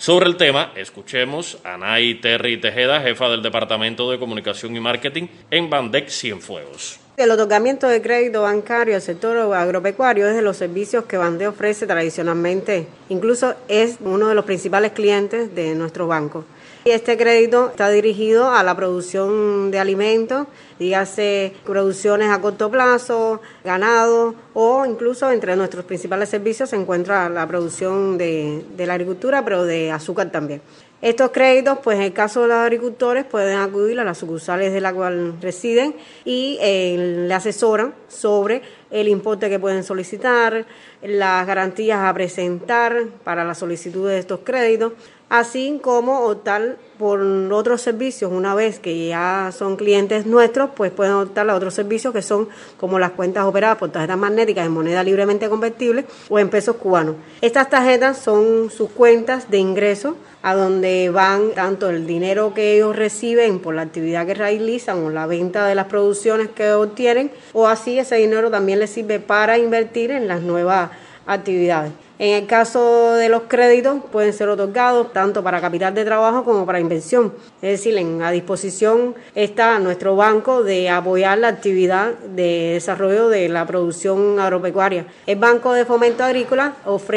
Sobre el tema, escuchemos a Nay Terry Tejeda, jefa del Departamento de Comunicación y Marketing en Bandec Cienfuegos. El otorgamiento de crédito bancario al sector agropecuario es de los servicios que Bandec ofrece tradicionalmente, incluso es uno de los principales clientes de nuestro banco. Y este crédito está dirigido a la producción de alimentos, dígase producciones a corto plazo, ganado, o incluso entre nuestros principales servicios se encuentra la producción de la agricultura, pero de azúcar también. Estos créditos, pues en el caso de los agricultores, pueden acudir a las sucursales de la cual residen y le asesoran sobre el importe que pueden solicitar, las garantías a presentar para la solicitud de estos créditos, así como optar por otros servicios. Una vez que ya son clientes nuestros, pues pueden optar a otros servicios que son como las cuentas operadas por tarjetas magnéticas en moneda libremente convertible o en pesos cubanos. Estas tarjetas son sus cuentas de ingreso, a donde van tanto el dinero que ellos reciben por la actividad que realizan o la venta de las producciones que obtienen, o así ese dinero también les sirve para invertir en las nuevas actividades. En el caso de los créditos pueden ser otorgados tanto para capital de trabajo como para inversión. Es decir, a disposición está nuestro banco de apoyar la actividad de desarrollo de la producción agropecuaria. El Banco de Fomento Agrícola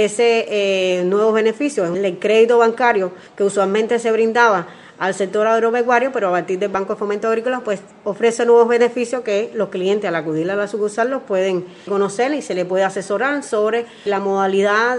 ofrece nuevos beneficios. El crédito bancario que usualmente se brindaba al sector agropecuario, pero a partir del Banco de Fomento Agrícola, pues ofrece nuevos beneficios que los clientes al acudir a la sucursal los pueden conocer y se les puede asesorar sobre la modalidad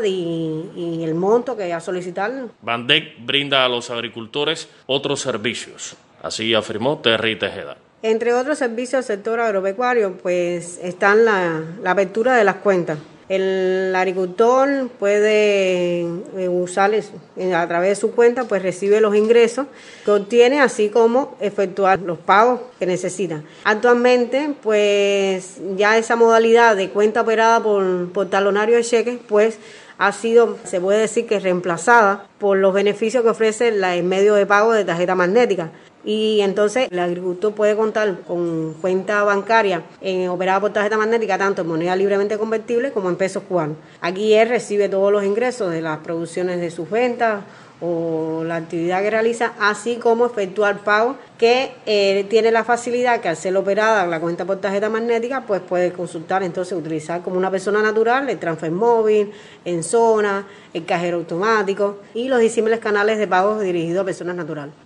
y el monto que va a solicitar. Bandec brinda a los agricultores otros servicios, así afirmó Terry Tejeda. Entre otros servicios del sector agropecuario, pues están la apertura de las cuentas. El agricultor puede usar a través de su cuenta, pues recibe los ingresos que obtiene, así como efectuar los pagos que necesita. Actualmente, pues ya esa modalidad de cuenta operada por talonario de cheques, pues ha sido, se puede decir que reemplazada por los beneficios que ofrece el medio de pago de tarjeta magnética. Y entonces el agricultor puede contar con cuenta bancaria operada por tarjeta magnética tanto en moneda libremente convertible como en pesos cubanos. Aquí él recibe todos los ingresos de las producciones de sus ventas o la actividad que realiza, así como efectuar pagos que tiene la facilidad que al ser operada la cuenta por tarjeta magnética, pues puede consultar, entonces utilizar como una persona natural el transfer móvil, en zona, el cajero automático y los disímiles canales de pagos dirigidos a personas naturales.